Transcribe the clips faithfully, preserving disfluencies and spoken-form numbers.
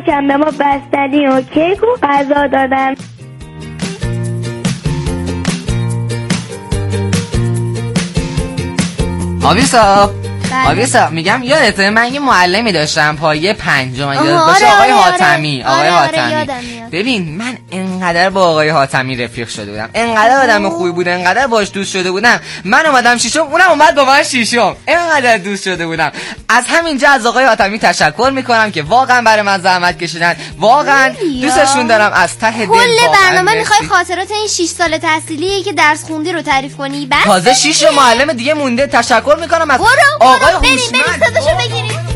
هم به ما بستنی و کیک و غذا دادن. آبیسا آبیسا میگم یادته من یه معلمی داشتم پایه پنجم یاد باشه آقای حاتمی. آقای حاتمی ببین من انقدر با آقای حاتمی رفیق شده بودم، انقدر آدم خوبی بود، انقدر باش دوست شده بودم. من اومدم شیشم، اونم اومد با من شیشم، انقدر دوست شده بودم. از همینجا از آقای حاتمی تشکر میکنم که واقعا برای من زحمت کشیدن، واقعا دوستشون دارم از ته دل. کل برنامه میخوای خاطرات این شش سال تحصیلی که درس خوندی رو تعریف کنی؟ بس تازه شش معلم دیگه مونده. تشکر میکنم از آقای هوشمند. صداشو بگیریم.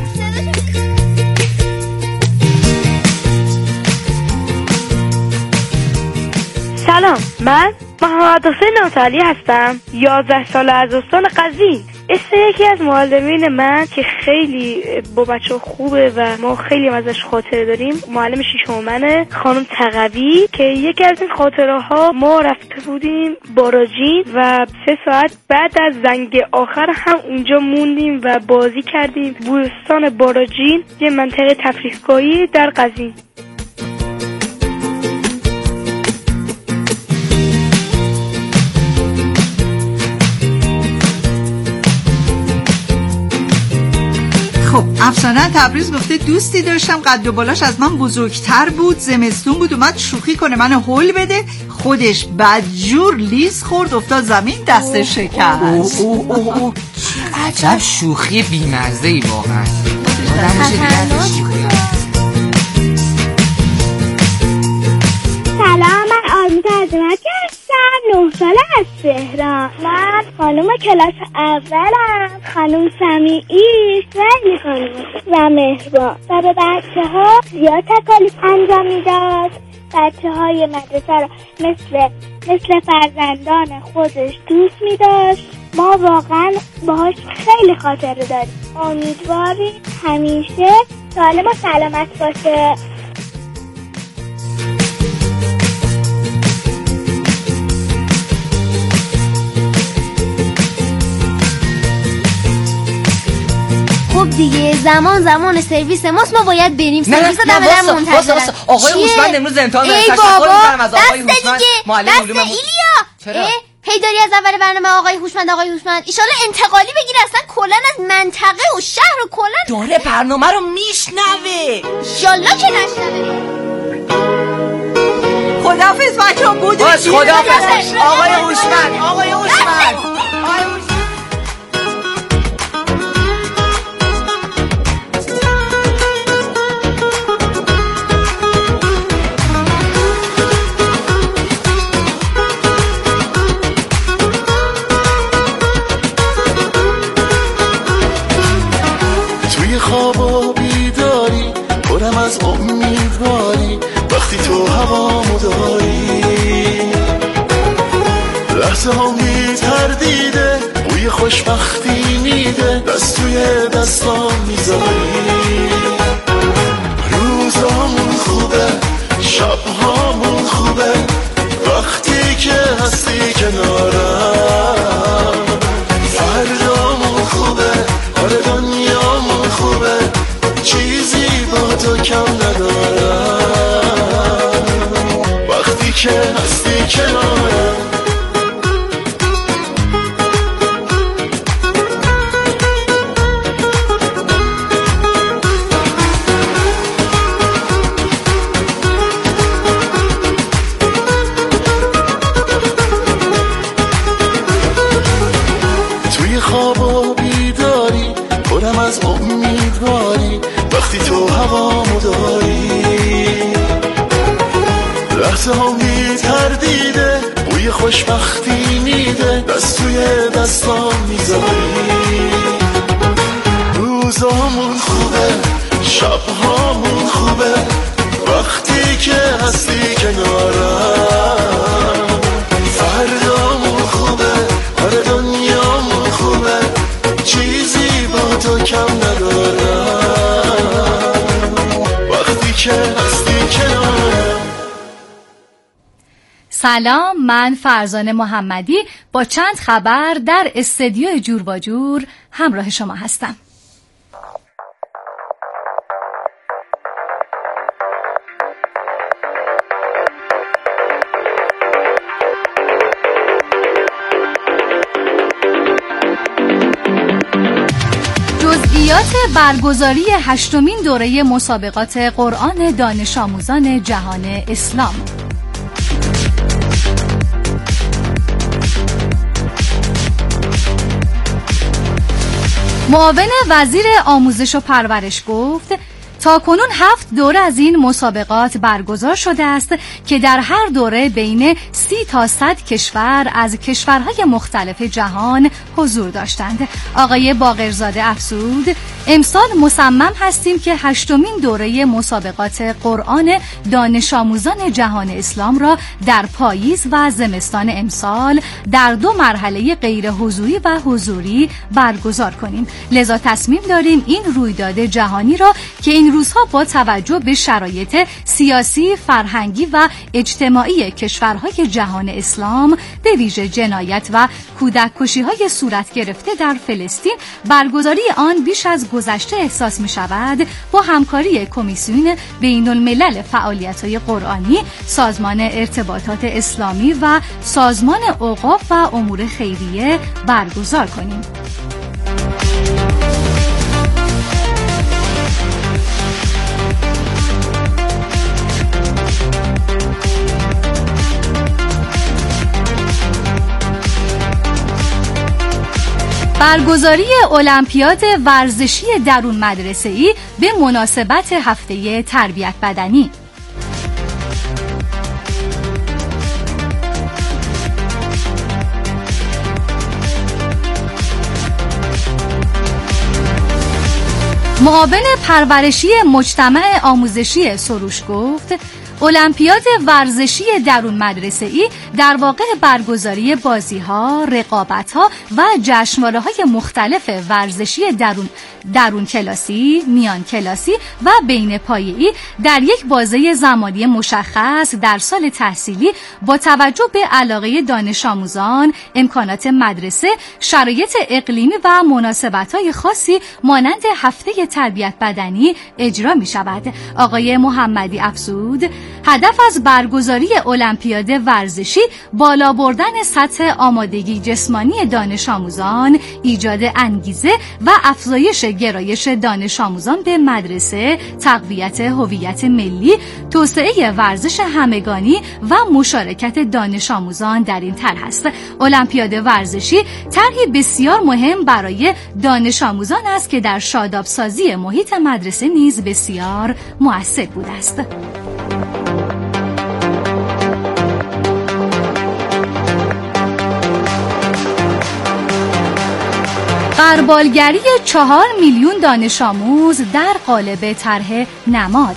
سلام، من محمد حسین نوتالی هستم، یازده ساله از استان قزوین. اسم یکی از معلمین من که خیلی با بچه خوبه و ما خیلی ازش خاطره داریم، معلم شیشم منه، خانم تقوی، که یکی از این خاطره ها ما رفته بودیم باراجین و سه ساعت بعد از زنگ آخر هم اونجا موندیم و بازی کردیم. بوستان باراجین یه منطقه تفریحگاهی در قزوین. خب افسانه تبریز گفته دوستی داشتم قد و بالاش از من بزرگتر بود، زمستون بود اومد شوخی کنه منو هول بده، خودش بدجور لیز خورد افتاد زمین دست شکست. اوه اوه اوه عجب شوخی بی‌مزه‌ای واقعا. سلام، من آرمیتا عظمتی هستم، نه ساله از تهران. من خانم کلاس اولم، خانم سمیعی خیلی خانم و مهربان و به بچه ها زیاد تکالیف انجام میداد. بچه های مدرسه رو مثل مثل فرزندان خودش دوست میداشت. ما واقعا باهاش خیلی خاطره داریم. امیدواریم همیشه سالم و سلامت باشه. خب دیگه زمان زمان سرویس ماست، ما باید بریم. سرویس نه نه دادن واسه واسه واسه آقای هوشمند امروز امتحان داره. تشکر می‌کنم از آقای هوشمند معلم علوم. ایلیا چرا هی داری از اول برنامه آقای هوشمند آقای هوشمند ان شاءالله انتقالی بگیره، اصلا کلا از منطقه و شهر و کلا داره برنامه رو میشنوه. ان شاءالله که نشنوه. خداحافظ بچه‌ها. بود خداحافظ آقای هوشمند آقای هوشمند آقای هوشمند. خواب و بیداری پرم از امیدواری، وقتی تو هوامو داری لحظه ها میتردیده، بوی خوشبختی میده، دست توی دستام میذاری. روزامون خوبه، شبهامون خوبه، وقتی که هستی کنارم. فردامون خوبه، آره دنیامون خوبه، چیزی با تو کم ندارم وقتی که هستی کنارم. توی خواب و بیداری پرم از امیدواری، وقتی تو هوامو داری لحظه ها میتردیده، بوی خوشبختی میده، دست توی دستام میذاری. روزامون خوبه، شبهامون خوبه، وقتی که هستی کنارم. فردامون خوبه، آره دنیامون خوبه، چیزی با تو کم ندارم وقتی که هستی کنارم. سلام، من فرزانه محمدی با چند خبر در استدیو جور و جور همراه شما هستم. برگزاری هشتمین دوره مسابقات قرآن دانش آموزان جهان اسلام. معاون وزیر آموزش و پرورش گفت تا کنون هفت دوره از این مسابقات برگزار شده است که در هر دوره بین سی تا صد کشور از کشورهای مختلف جهان حضور داشتند. آقای باقرزاده افزود امسال مصمم هستیم که هشتمین دوره مسابقات قرآن دانش آموزان جهان اسلام را در پاییز و زمستان امسال در دو مرحله غیر حضوری و حضوری برگزار کنیم. لذا تصمیم داریم این رویداد جهانی را که این روزها با توجه به شرایط سیاسی، فرهنگی و اجتماعی کشورهای جهان اسلام به ویژه جنایت و کودک کشی‌های صورت گرفته در فلسطین برگزاری آن بیش از گذشته احساس می شود با همکاری کمیسیون بین الملل فعالیت‌های قرآنی، سازمان ارتباطات اسلامی و سازمان اوقاف و امور خیریه برگزار کنیم. برگزاری المپیاد ورزشی درون مدرسه‌ای به مناسبت هفته تربیت بدنی. معاون پرورشی مجتمع آموزشی سروش گفت المپیاد ورزشی درون مدرسه‌ای در واقع برگزاری بازی‌ها، رقابت‌ها و جشنواره‌های مختلف ورزشی درون درون کلاسی، میان کلاسی و بین پایه‌ای در یک بازه زمانی مشخص در سال تحصیلی با توجه به علاقه دانش آموزان، امکانات مدرسه، شرایط اقلیمی و مناسبت‌های خاصی مانند هفته تربیت بدنی اجرا می‌شود. آقای محمدی افزود هدف از برگزاری المپیاد ورزشی بالا بردن سطح آمادگی جسمانی دانش آموزان، ایجاد انگیزه و افزایش گرایش دانش آموزان به مدرسه، تقویت هویت ملی، توسعه ورزش همگانی و مشارکت دانش آموزان در این طرح است. المپیاد ورزشی طرحی بسیار مهم برای دانش آموزان است که در شادابسازی محیط مدرسه نیز بسیار مؤثر بوده است. غربالگری چهار میلیون دانش آموز در قالب طرح نماد.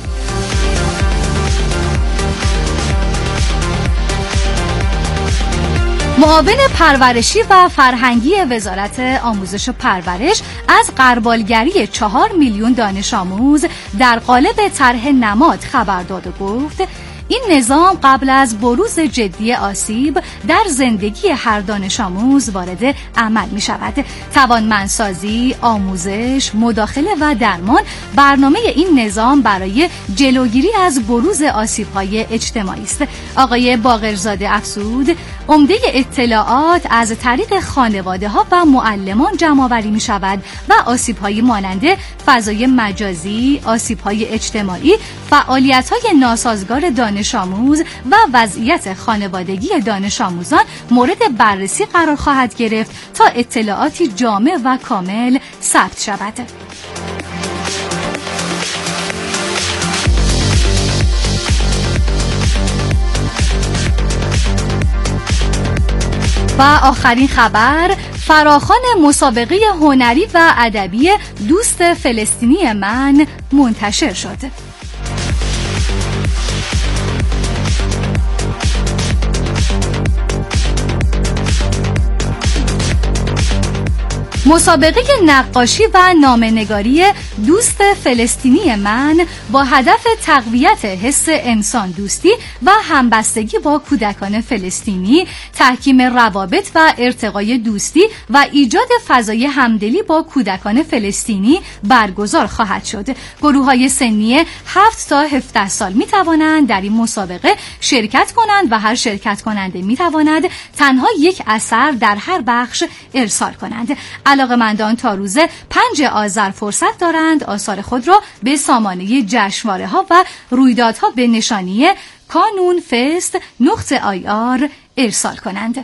معاون پرورشی و فرهنگی وزارت آموزش و پرورش از غربالگری چهار میلیون دانش آموز در قالب طرح نماد خبر داد و گفت این نظام قبل از بروز جدی آسیب در زندگی هر دانش آموز وارد عمل می شود. توانمندسازی، آموزش، مداخله و درمان برنامه این نظام برای جلوگیری از بروز آسیب‌های اجتماعی است. آقای باقرزاده افزود عمده اطلاعات از طریق خانواده‌ها و معلمان جمع‌آوری می شود و آسیب‌های مانند فضای مجازی، آسیب‌های اجتماعی، فعالیت‌های ناسازگار دانش آموز و وضعیت خانوادگی دانش آموزان مورد بررسی قرار خواهد گرفت تا اطلاعاتی جامع و کامل ثبت شود. و آخرین خبر، فراخوان مسابقه هنری و ادبی دوست فلسطینی من منتشر شد. مسابقه نقاشی و نامه‌نگاری دوست فلسطینی من با هدف تقویت حس انسان دوستی و همبستگی با کودکان فلسطینی، تحکیم روابط و ارتقای دوستی و ایجاد فضای همدلی با کودکان فلسطینی برگزار خواهد شد. گروه‌های سنی هفت تا هفده سال می توانند در این مسابقه شرکت کنند و هر شرکت کننده می تواند تنها یک اثر در هر بخش ارسال کنند. علاوه علاقه‌مندان تا روز پنج آذر فرصت دارند آثار خود را به سامانه جشنواره‌ها و رویدادها به نشانی کانون فست نقطه آی آر ارسال کنند.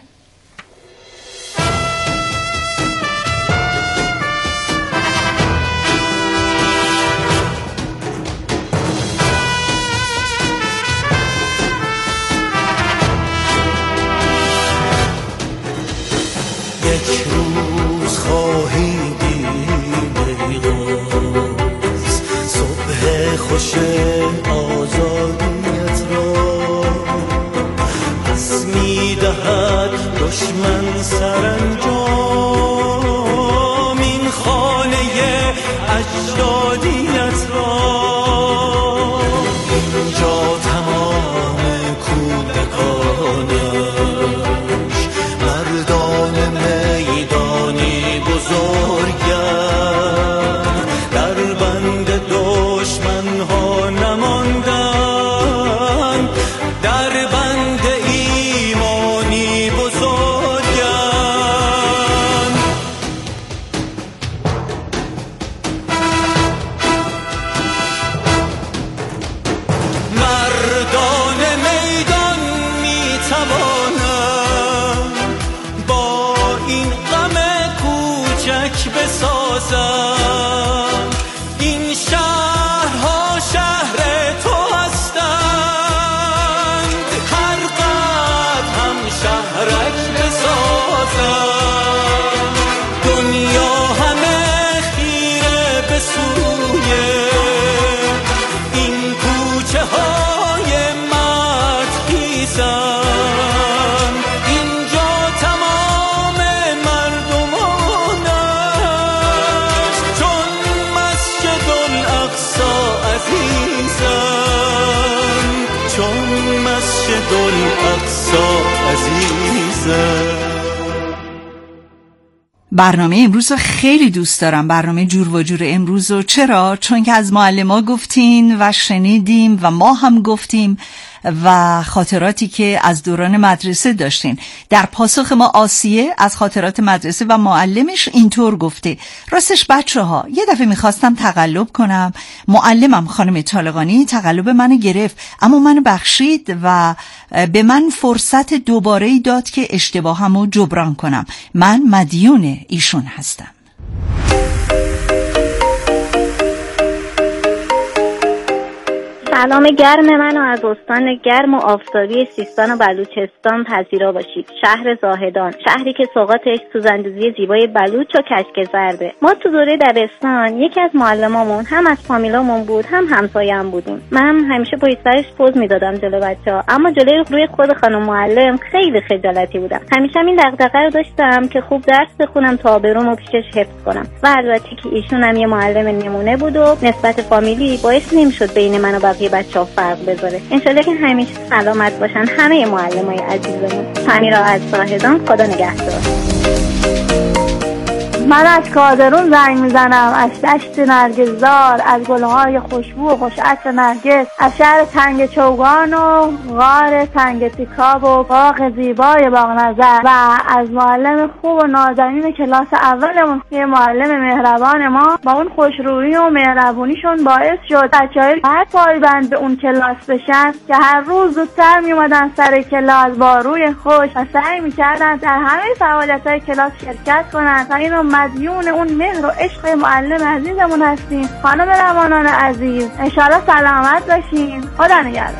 یک روز خواهی دید ایغاز صبح خوش آزادیت را پس میدهد دشمن سرانجام این خانه اجدادیت را اینجا تمام کودکانش مردان میدانی بزرگن در بند دشمن ها نماندن در بند ایمانی بزرگن مردان میدان میتوانند با این غم کوچک بسازند این شهرها شهر تو هستند هر قدر هم شهرک بسازند دنیا همه خیره به سوی این کوچه های مدخیزند اینجا تمام مردمانش چون مسجد الاقصی عزیزند چون مسجد الاقصی عزیزند. برنامه امروز رو خیلی دوست دارم، برنامه جور و جور امروز رو. چرا؟ چون که از معلم‌ها گفتین و شنیدیم و ما هم گفتیم و خاطراتی که از دوران مدرسه داشتین. در پاسخ ما آسیه از خاطرات مدرسه و معلمش اینطور گفته: راستش بچه ها یه دفعه میخواستم تقلب کنم، معلمم خانم طالقانی تقلب منو گرفت اما منو بخشید و به من فرصت دوباره داد که اشتباهمو جبران کنم. من مدیون ایشون هستم. سلام گرم منو از استان گرم و آفتابی سیستان و بلوچستان پذیرا باشید. شهر زاهدان، شهری که سوغاتش سوزندوزی زیبای بلوچ و کشک زرده. ما تو دوره دبستان یکی از معلمامون هم از فامیلامون بود هم همسایه‌ام بودیم. من همیشه پشت سرش پوز میدادم جلو بچه‌ها، اما جلوی روی خود خانم معلم خیلی خجالتی بودم. همیشه این دغدغه رو داشتم که خوب درس بخونم تا آبرومو پیشش حفظ کنم. و البته که ایشون هم یه معلم نمونه بود و نسبت فامیلی باعث نمی‌شد بین من و بقیه بچه‌ها فرق بذاره. انشالله که همیشه سلامت باشن همه معلمای عزیزمون. سمیرا از زاهدان، خدا نگهدار. من از کادرون زنگ میزنم، از دشت نرگسدار، از گلهای خوشبو و خوش عطر نرگس، از شهر تنگ چوگان و غار تنگ تیکاب و باغ زیبای باغ نظر و از معلم خوب و نازنین کلاس اولمون که معلم مهربان ما با اون خوشرویی و مهربونیشون باعث شد بچه‌ها هر پایبند به اون کلاس بشن که هر روز زودتر میومدن سر کلاس با روی خوش و سعی میکردن در همه فعالیت‌های کلاس شرکت کنن و اینو مدیون اون مهر و عشق معلم عزیزمون هستیم. خانم روانان عزیز، انشالله سلامت باشین. خدا نگهدار.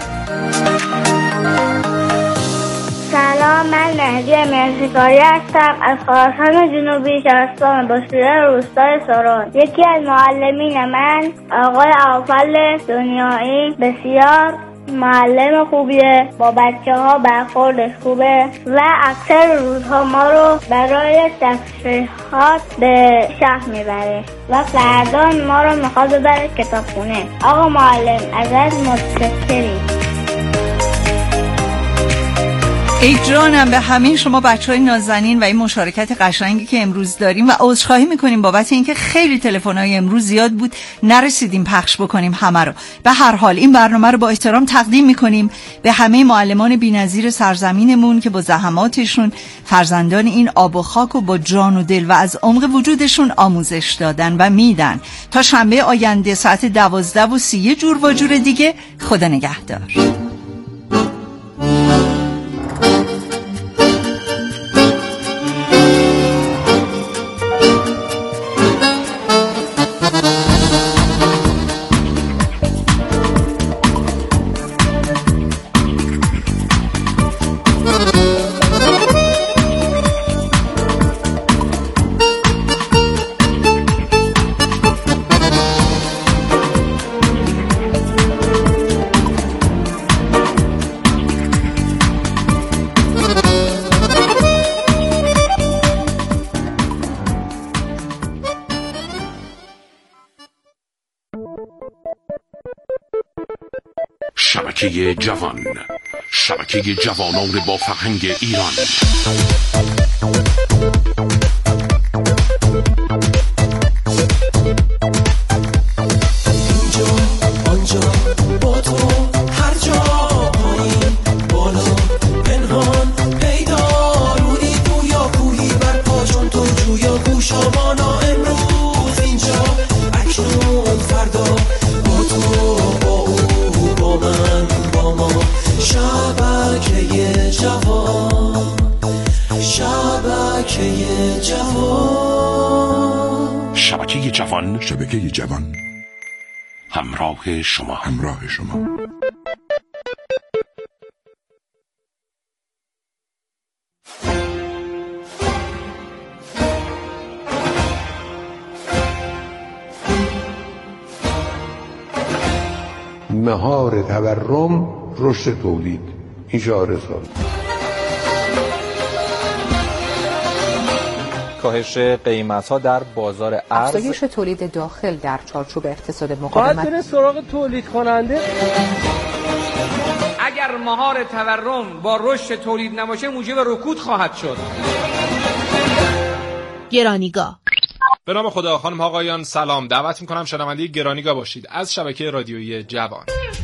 سلام، من مهدی مرسیکاری هستم از خراسان جنوبی شهرستان بصیره روستای سرون. یکی از معلمین من آقای آفل دنیایی بسیار معلم خوبیه، با بچه ها برخوردش خوبه و اکثر روزها ما رو برای تفریحات به شهر میبره و فردا ما رو میخواد ببره کتابخونه. آقا معلم ازت متشکریم. ای جانم به همه شما بچهای نازنین و این مشارکت قشنگی که امروز داریم و عذرخواهی میکنیم بابت اینکه خیلی تلفن‌های امروز زیاد بود نرسیدیم پخش بکنیم همه رو. به هر حال این برنامه رو با احترام تقدیم میکنیم به همه معلمان بی‌نظیر سرزمینمون که با زحماتشون فرزندان این آب و خاک و با جان و دل و از عمق وجودشون آموزش دادن و میدن. تا شنبه آینده ساعت دوازده و سی یه جور و جور دیگه، خدا نگهدار. شبکه جوان، شبکه جوانان با فرهنگ ایران. اینجا آنجا با تو هر جا، پایین بالا پنهان پیدا، رودی گویا کوهی بر پا چون تو جویا گوشابانا. امروز اینجا اکنون فردا با تو با او با من با ما. شبکه جوان، شبکه جوان، شبکه جوان، شبکه جوان، همراه شما، همراه شما. مهار تورم، رشد تولید. این شعار سال. کاهش قیمت‌ها در بازار ارز، افزایش تولید داخل در چارچوب اقتصاد مقاومت. باید بره سراغ تولید کننده. اگر مهار تورم با رشد تولید نباشه موجب رکود خواهد شد. گرانیگاه. به نام خدا. خانم آقایان سلام، دعوت میکنم شنونده گرانیگاه باشید از شبکه رادیویی جوان.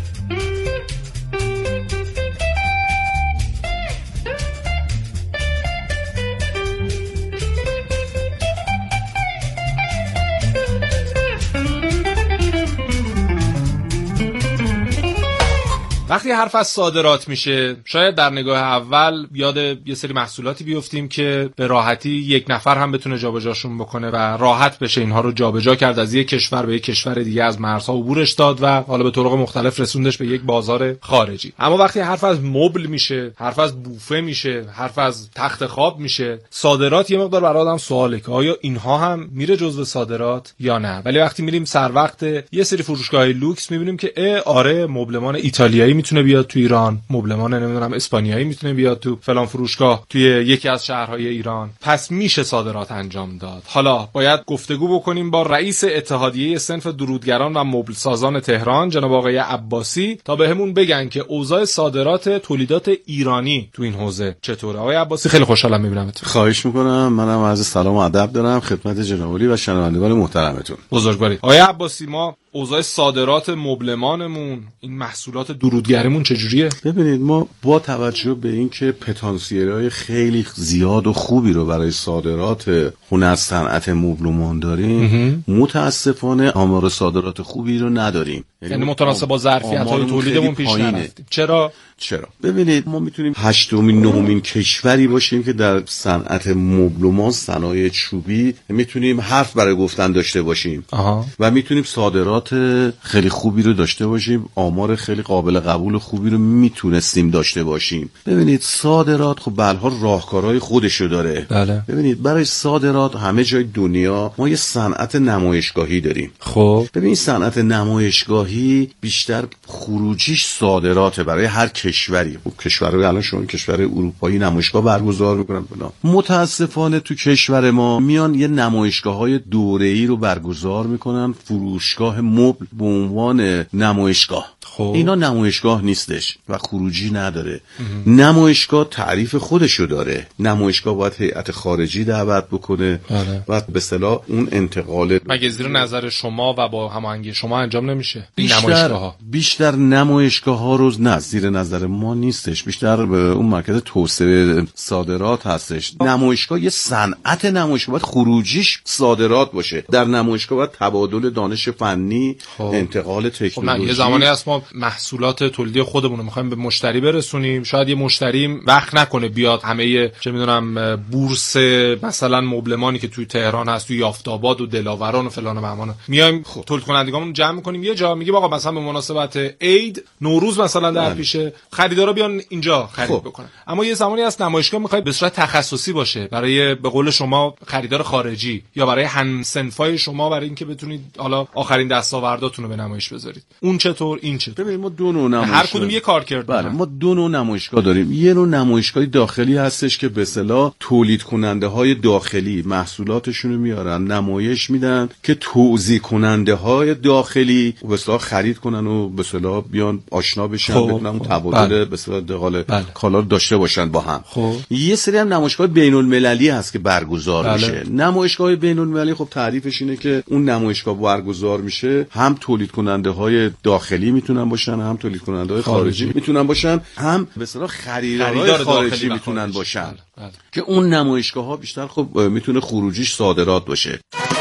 وقتی حرف از صادرات میشه شاید در نگاه اول یاد یه سری محصولاتی بیفتیم که به راحتی یک نفر هم بتونه جابجاشون بکنه و راحت بشه اینها رو جابجا کرد، از یک کشور به یک کشور دیگه از مرزها عبورش داد و حالا به طرق مختلف رسوندش به یک بازار خارجی. اما وقتی حرف از مبل میشه، حرف از بوفه میشه، حرف از تخت خواب میشه، صادرات یه مقدار برای آدم سواله که آیا اینها هم میره جزو صادرات یا نه. ولی وقتی میریم سر وقت یه سری فروشگاه لوکس میبینیم که اه آره مبلمان ایتالیایی میتونه بیاد تو ایران، مبلمان نمیدونم اسپانیایی میتونه بیاد تو فلان فروشگاه توی یکی از شهرهای ایران، پس میشه صادرات انجام داد. حالا باید گفتگو بکنیم با رئیس اتحادیه صنف درودگران و مبل سازان تهران جناب آقای عباسی تا بهمون بگن که اوضاع صادرات تولیدات ایرانی تو این حوزه چطوره. آقای عباسی خیلی خوشحالم میبینمتون. خواهش میکنم. منم عرض سلام و ادب دارم خدمت جناب عالی و شنوندگان محترمتون. بزرگوارید. آقای عباسی ما اوضاع صادرات مبلمانمون، این محصولات درودگریمون چجوریه؟ ببینید ما با توجه به اینکه پتانسیل‌های خیلی زیاد و خوبی رو برای صادرات هنر صنعت مبلمان داریم، متاسفانه آمار صادرات خوبی رو نداریم. یعنی متناسب با ظرفیت‌های تولیدمون پیش نرفتیم. چرا؟ چرا؟ ببینید ما میتونیم هشتمین نهمین کشوری باشیم که در صنعت مبلمان، صنایع چوبی میتونیم حرف برای گفتن داشته باشیم. آها. و میتونیم صادرات خیلی خوبی رو داشته باشیم، آمار خیلی قابل قبول خوبی رو میتونستیم داشته باشیم. ببینید صادرات خب به هر حال راهکارهای خودشو داره. بله. ببینید برای صادرات همه جای دنیا ما یه صنعت نمایشگاهی داریم. خب ببین صنعت نمایشگاهی بیشتر خروجیش صادراته برای هر کشوری. خب کشورهای الان شما کشور اروپایی نمایشگاه برگزار میکنن بنا. متاسفانه تو کشور ما میان یه نمایشگاه‌های دوره‌ای رو برگزار میکنن، فروشگاه مبل به عنوان نمایشگاه. خب اینا نمایشگاه نیستش و خروجی نداره. ام. نمایشگاه تعریف خودشو داره. نمایشگاه باید هیئت خارجی دعوت بکنه و به اصطلاح اون انتقال مگه زیر نظر شما و با هماهنگی شما انجام نمیشه؟ بیشتر نمایشگاه بیشتر نمایشگاه ها روز نه زیر نظر ما نیستش، بیشتر به اون مرکز توسعه صادرات هستش. نمایشگاه یه صنعت، نمایشگاه باید خروجیش صادرات باشه. در نمایشگاه باید تبادل دانش فنی، خب. انتقال تکنولوژی. خب یه زمانی هست ما محصولات تولیدی خودمون رو می‌خوایم به مشتری برسونیم، شاید یه مشتری وقت نکنه بیاد همه چه می‌دونم بورس مثلا مبلمانی که توی تهران هست، توی یافت‌آباد و دلاوران و فلان و بهمان، میایم خب. تولید کنندگامون جمع می‌کنیم یه جا، میگیم آقا مثلا به مناسبت عید نوروز مثلا در پیشه خریدارا بیان اینجا خرید خب. بکنن. اما یه زمانی هست نمایشگاه می‌خواد به صورت تخصصی باشه برای به قول شما خریدار خارجی یا برای همسنفای شما، برای اینکه بتونید حالا آخرین دستاورداتون رو به نمایش بذارید. اون چطور این چطور؟ ببینید ما دو نوع نمایشگاه، هر کدوم یه کار کرد. بله ما دو نوع نمایشگاه داریم. یه نوع نمایشگاه داخلی هستش که به اصطلاح تولید کننده های داخلی محصولاتشون رو میارن نمایش میدن که توزیع کننده های داخلی به اصطلاح خرید کنن و به اصطلاح بیان آشنا بشن، خب. بتونن تبادل به اصطلاح انتقال کالا رو داشته باشن با هم. خب. یه سری هم نمایشگاه بین المللی هست که برگزار بله. میشه. نمایشگاه بین المللی خب تعریفش اینه که اون نمایشگاه برگزار میشه، هم تولید کننده های داخلی میتونن باشن، هم تولید کننده های خارجی میتونن باشن، هم به اصطلاح خریدارای خارجی میتونن باشن بله. بله. که اون نمایشگاه ها بیشتر خب میتونه خروجیش صادرات باشه.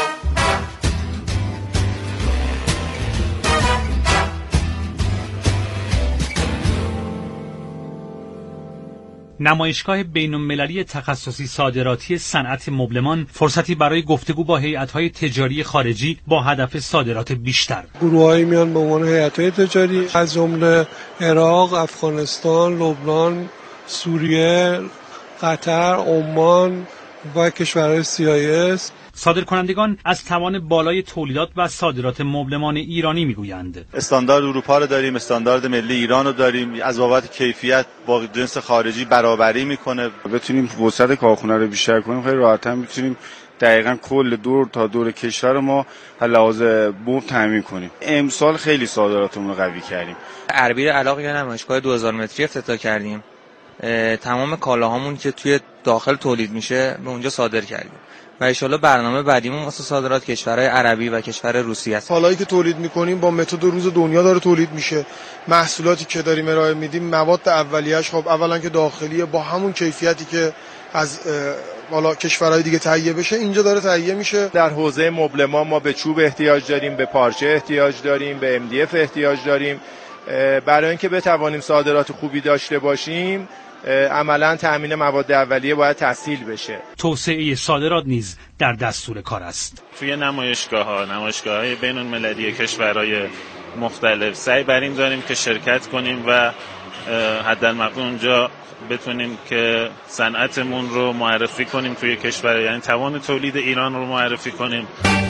نمایشگاه بین‌المللی تخصصی صادراتی صنعت مبلمان فرصتی برای گفتگو با هیئت‌های تجاری خارجی با هدف صادرات بیشتر. گروه‌هایی میان به عنوان هیئت‌های تجاری از جمله عراق، افغانستان، لبنان، سوریه، قطر، عمان و کشورهای سی آی اس. صادرکنندگان از توان بالای تولیدات و صادرات مبلمان ایرانی میگویند. استاندارد اروپا رو داریم، استاندارد ملی ایران رو داریم، از بابت کیفیت با جنس خارجی برابری میکنه. بتونیم وسعت کارخونه رو بیشتر کنیم، خیلی راحت‌تر میتونیم دقیقاً کل دور تا دور کشور ما لحاظ بوم تامین کنیم. امسال خیلی صادراتمون رو قوی کردیم. اربیل علاق یا نمایشگاه دو هزار متری افتتاح کردیم. تمام کالاهامون که توی داخل تولید میشه به اونجا صادر کردیم. و ان شاءالله برنامه بعدیمون واسه صادرات کشورهای عربی و کشور روسیه است. کالایی که تولید می‌کنیم با متد روز دنیا داره تولید میشه. محصولاتی که داریم ارائه میدیم مواد اولیه‌اش خب اولا که داخلیه با همون کیفیتی که از والا کشورهای دیگه تهیه بشه اینجا داره تهیه میشه. در حوزه مبلمان ما به چوب احتیاج داریم، به پارچه احتیاج داریم، به ام دی اف احتیاج داریم. برای اینکه بتوانیم صادرات خوبی داشته باشیم عملاً تامین مواد اولیه باید تسهیل بشه. توسعه صادرات نیز در دستور کار است. توی نمایشگاه‌ها، نمایشگاه‌های بین‌المللی کشورهای مختلف سعی بر این داریم که شرکت کنیم و حداقل اونجا بتونیم که صنعتمون رو معرفی کنیم توی کشور، یعنی توان تولید ایران رو معرفی کنیم.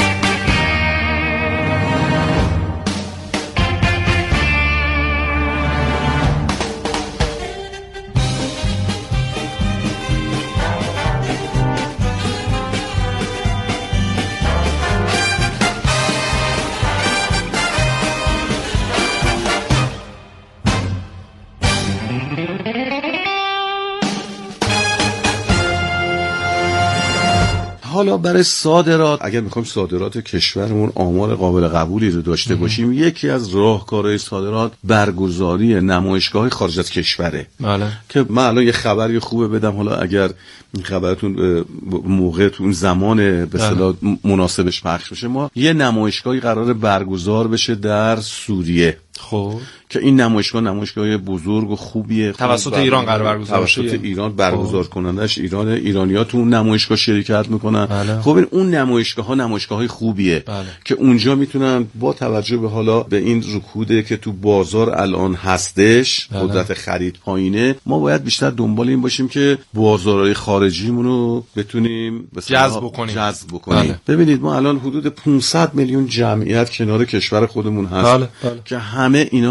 حالا برای صادرات اگر میخوایم صادرات کشورمون آمار قابل قبولی رو داشته باشیم، یکی از راهکارهای صادرات برگزاری نمایشگاه خارج از کشوره. بله. که من الان یه خبری خوبه بدم، حالا اگر این خبرتون موقع تو زمان به اصطلاح مناسبش پخش بشه، ما یه نمایشگاهی قراره برگزار بشه در سوریه. خب که این نمایشگاه نمایشگاه بزرگ و خوبیه، توسط ایران قرار برگزار توسط ایران برگزار کنندش ایران، ایرانی‌ها تو اون نمایشگاه شرکت میکنن. بله. خب این اون نمایشگاه ها نمایشگاه‌های خوبیه. بله. که اونجا میتونن با توجه به حالا به این رکوده که تو بازار الان هستش، بله. قدرت خرید پایینه، ما باید بیشتر دنبال این باشیم که بازارهای خارجیمون رو بتونیم جذب بکنیم. جذب بکنیم. بله. ببینید ما الان حدود پانصد میلیون جمعیت کنار کشور خودمون هست. بله. بله. که همه اینا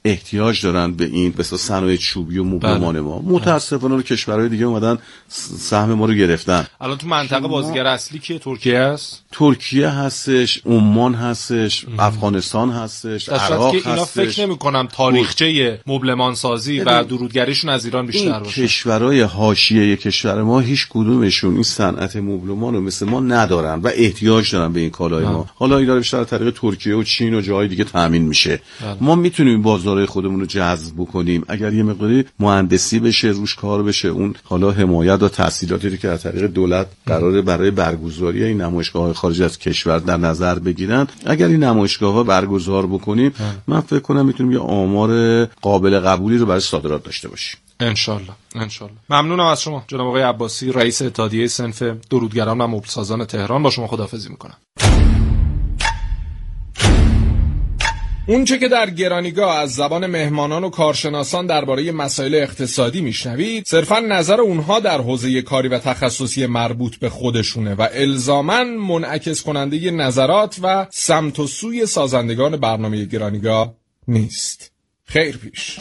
احتیاج دارن به این به صنایع چوبی و مبلمان ما. متاسفانه کشورهای دیگه اومدن سهم ما رو گرفتن. الان تو منطقه بازیگر اصلی که ترکیه است، ترکیه هستش، عمان هستش، ام. افغانستان هستش، عراق هستش. اینا فکر نمی‌کنم تاریخچه مبلمان سازی و درودگریشون از ایران بیشتر باشه. کشورهای حاشیه کشور ما هیچ کدومشون این صنعت مبلمان رو مثل ما ندارن و احتیاج دارن به این کالای ما. حالا اینا بیشتر از طریق ترکیه و چین و جاهای دیگه تامین میشه. بله. ما میتونیم بازارهای خودمون رو جذب بکنیم اگر یه مقداری مهندسی بشه، روش کار بشه. اون حالا حمایت و تسهیلاتی که از طریق دولت قراره برای برگزاری این نمایشگاه‌های خارج از کشور در نظر بگیرن، اگر این نمایشگاه‌ها برگزار بکنیم اه. من فکر کنم میتونیم یه آمار قابل قبولی رو برای صادرات داشته باشیم. انشالله انشالله. ممنونم از شما جناب آقای عباسی، رئیس اتحادیه صنف درودگران و مبلسازان تهران. با شما خداحافظی میکنم. اونچه که در گرانیگاه از زبان مهمانان و کارشناسان درباره مسائل اقتصادی میشنوید صرفاً نظر اونها در حوزه کاری و تخصصی مربوط به خودشونه و الزاماً منعکس کننده نظرات و سمت و سوی سازندگان برنامه گرانیگاه نیست. خیر پیش.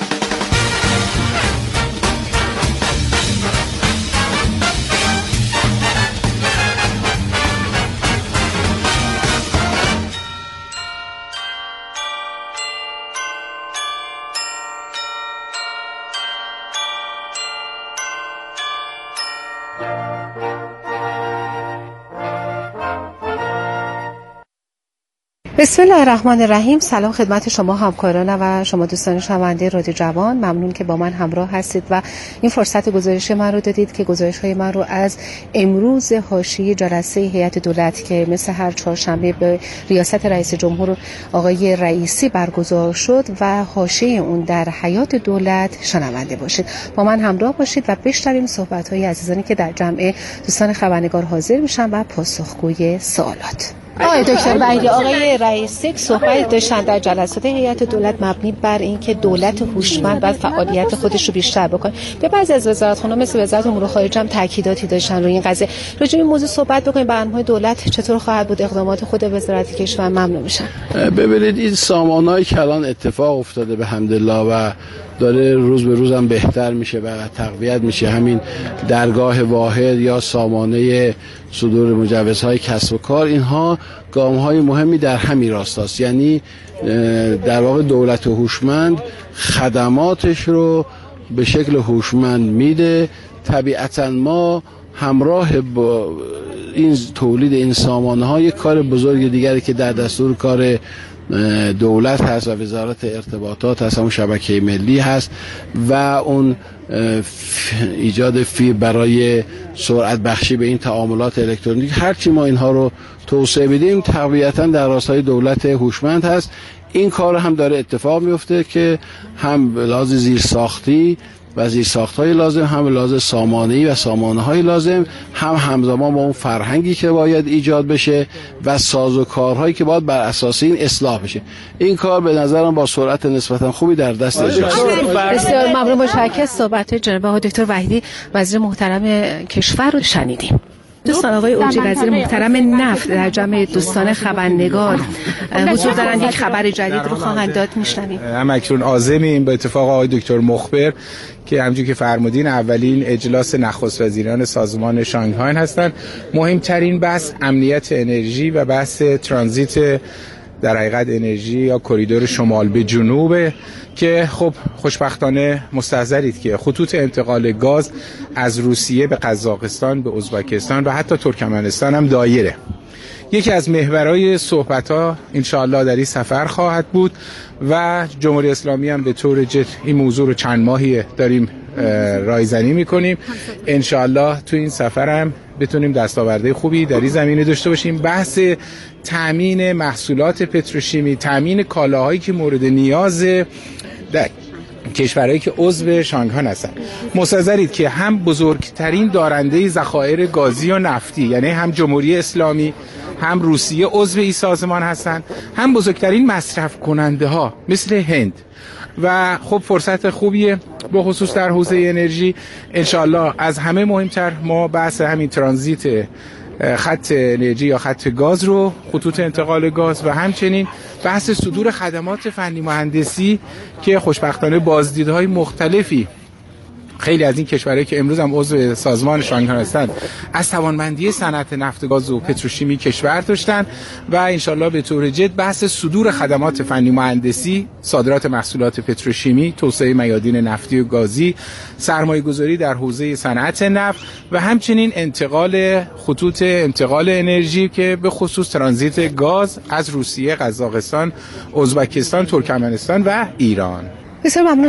بسم الله الرحمن الرحیم. سلام خدمت شما همکاران و شما دوستان شنونده رادیو جوان. ممنون که با من همراه هستید و این فرصت گزارش من رو دادید که گزارش‌های من رو از امروز حاشیه جلسه هیئت دولت که مثل هر چهارشنبه به ریاست رئیس جمهور آقای رئیسی برگزار شد و حاشیه اون در حیات دولت شنونده باشید. با من همراه باشید و بشنویم صحبت‌های عزیزانی که در جمع دوستان خبرنگار حاضر میشن و پاسخگوی سوالات. آقای دکتر وحیدی، آقای رئیسی صحبت داشتن در جلسات هیئت دولت مبنی بر اینکه دولت هوشمند باید فعالیت خودش رو بیشتر بکنه. به بعضی از وزارتخانه‌ها مثل وزارت امور خارجه هم تاکیداتی داشتن روی این قضیه. راجع به این موضوع صحبت بکنیم. برنامه‌های دولت چطور خواهد بود؟ اقدامات خود وزارت کشور ممنون میشن. ببینید این سامانه‌ای که الان اتفاق افتاده به حمدالله و داره روز به روز هم بهتر میشه و تقویت میشه، همین درگاه واحد یا سامانه صدور مجوزهای کسب و کار، اینها گام‌های مهمی در همین راستاست. یعنی در واقع دولت هوشمند خدماتش رو به شکل هوشمند میده. طبیعتاً ما همراه با این تولید این سامانه‌ها یک کار بزرگ دیگری که در دستور کار دولت هست و وزارت ارتباطات هست، اون شبکه ملی هست و اون ایجاد فی برای سرعت بخشی به این تعاملات الکترونیک. هرچی ما اینها رو توسعه بدیم طبیعتاً در راستای دولت هوشمند هست. این کار هم داره اتفاق میفته که هم لازم زیرساختی و زیرساخت‌های لازم، هم لازم سامانه‌ای و سامانه‌های لازم، هم همزمان با اون فرهنگی که باید ایجاد بشه و سازوکارهایی که باید بر اساس این اصلاح بشه. این کار به نظرم با سرعت نسبتا خوبی در دست اجراست. بسیار ممنون. متشکرم. صحبت جناب آقای دکتر وحیدی وزیر محترم کشور رو شنیدیم. دوستان، آقای اوجی وزیر محترم نفت در جمع دوستان خبرنگار حضور دارن، یک خبر جدید رو خواهند داد. میشنویم. هم اکنون عازمیم به اتفاق آقای دکتر مخبر که همونجوری که فرمودین اولین اجلاس نخست وزیران سازمان شانگهای هستند. مهمترین بحث امنیت انرژی و بحث ترانزیت در حقیقت انرژی یا کریدور شمال به جنوب که خب خوشبختانه مستحضرید که خطوط انتقال گاز از روسیه به قزاقستان، به ازبکستان و حتی ترکمنستان هم دایره. یکی از محورهای صحبت‌ها انشاءالله در این سفر خواهد بود و جمهوری اسلامی هم به طور جد این موضوع رو چند ماهی داریم رایزنی می‌کنیم. انشاءالله تو این سفر هم بتونیم دستاوردهای خوبی در این زمینه داشته باشیم. بحث تامین محصولات پتروشیمی، تامین کالاهایی که مورد نیاز در کشورهایی که عضو شانگهای هستن. مستحضرید که هم بزرگترین دارنده ذخایر گازی و نفتی، یعنی هم جمهوری اسلامی هم روسیه عضو این سازمان هستند، هم بزرگترین مصرف کننده ها مثل هند و خب فرصت خوبیه به خصوص در حوزه انرژی. انشالله از همه مهمتر ما بحث همین ترانزیت خط انرژی یا خط گاز رو، خطوط انتقال گاز و همچنین بحث صدور خدمات فنی مهندسی که خوشبختانه بازدیدهای مختلفی خیلی از این کشورهایی که امروز هم عضو سازمان شانگهای هستند از توانمندی صنعت نفت گاز و پتروشیمی کشور داشتن و انشالله به طور جد بحث صدور خدمات فنی مهندسی، صادرات محصولات پتروشیمی، توسعه میادین نفتی و گازی، سرمایه گذاری در حوزه صنعت نفت و همچنین انتقال خطوط انتقال انرژی که به خصوص ترانزیت گاز از روسیه، قزاقستان، ازبکستان، ترکمنستان و ایران. بسیار ممنون.